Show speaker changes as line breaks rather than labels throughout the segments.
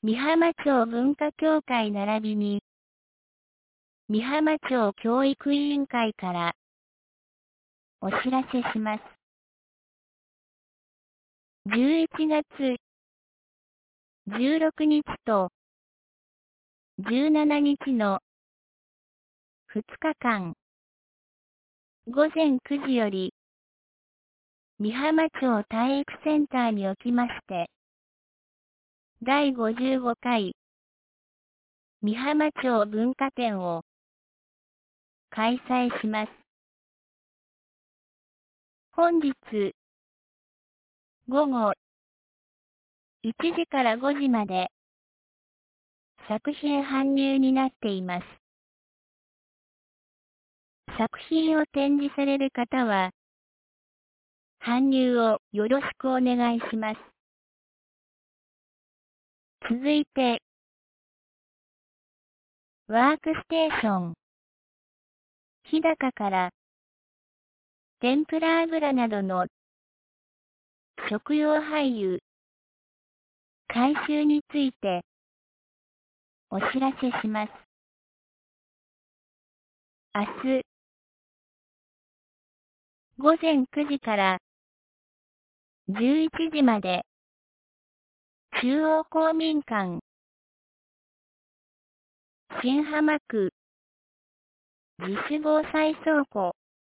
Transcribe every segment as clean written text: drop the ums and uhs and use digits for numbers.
美浜町文化協会並びに、美浜町教育委員会からお知らせします。11月16日と17日の2日間、午前9時より、美浜町体育センターにおきまして、第55回美浜町文化展を開催します。本日午後1時から5時まで作品搬入になっています。作品を展示される方は、搬入をよろしくお願いします。続いて、ワークステーション、日高から、天ぷら油などの食用廃油、回収について、お知らせします。明日、午前9時から11時まで、中央公民館、新浜区、自主防災倉庫、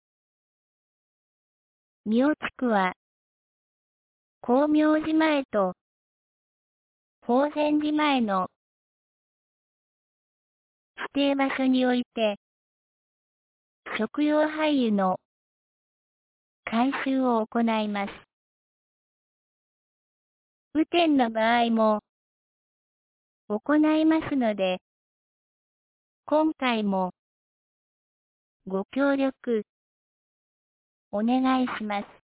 三尾地区は、光明寺前と、法善寺前の指定場所において、食用廃油の回収を行います。雨天の場合も行いますので、今回もご協力お願いします。